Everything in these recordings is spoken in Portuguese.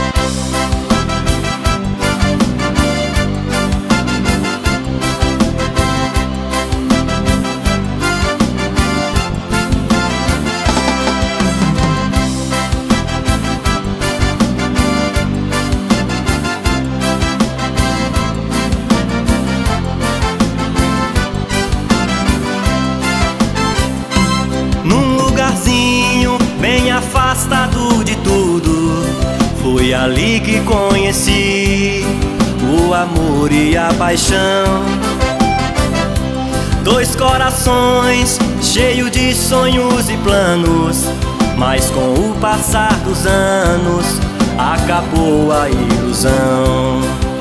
Num lugarzinho bem afastado de tudo, foi ali que conheci o amor e a paixão. Dois corações cheios de sonhos e planos, mas com o passar dos anos acabou a ilusão.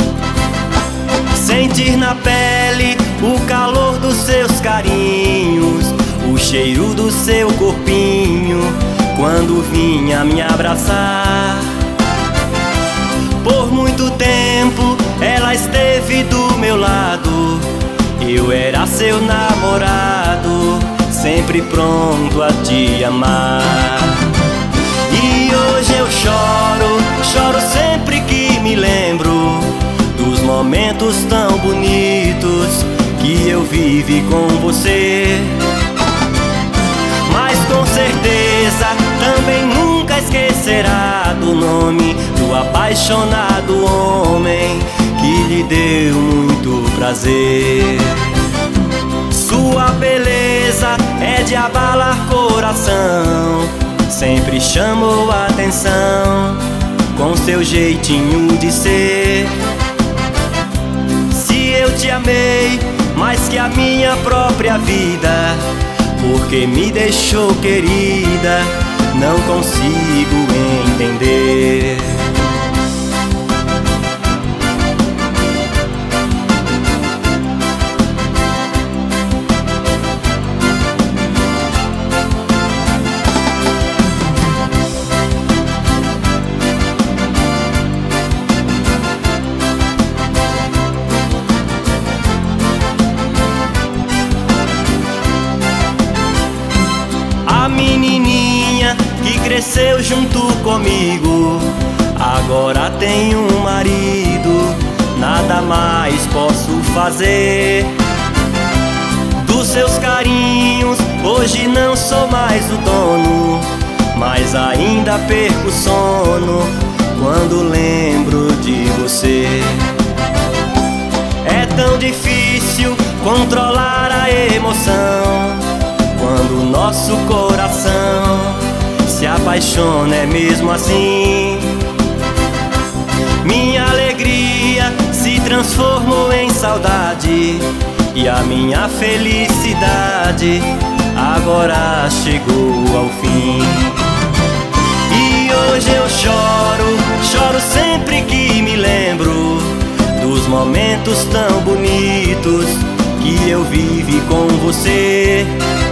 Sentir na pele o calor dos seus carinhos, o cheiro do seu corpinho quando vinha me abraçar. Por muito tempo ela esteve do meu lado, eu era seu namorado, sempre pronto a te amar. E hoje eu choro sempre que me lembro dos momentos tão bonitos que eu vivi com você. Mas com certeza também nunca esquecerá do nome do apaixonado homem que lhe deu muito prazer. Sua beleza é de abalar coração, sempre chamou a atenção com seu jeitinho de ser. Se eu te amei mais que a minha própria vida, porque me deixou querida, não consigo entender. A menininha que cresceu junto comigo agora tem um marido, nada mais posso fazer. Dos seus carinhos hoje não sou mais o dono, mas ainda perco o sono quando lembro de você. É tão difícil controlar a emoção quando o nosso coração se apaixona, é mesmo assim. Minha alegria se transformou em saudade e a minha felicidade agora chegou ao fim. E hoje eu choro sempre que me lembro dos momentos tão bonitos que eu vivi com você.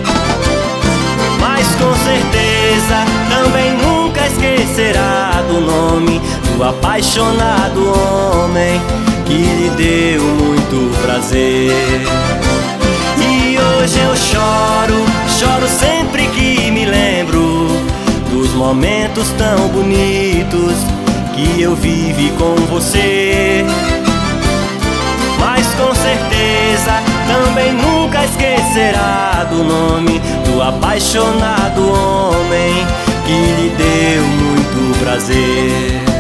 Mas com certeza também nunca esquecerá do nome do apaixonado homem que lhe deu muito prazer. E hoje eu choro sempre que me lembro dos momentos tão bonitos que eu vivi com você. Mas com certeza também nunca esquecerá do nome do apaixonado homem que lhe deu muito prazer.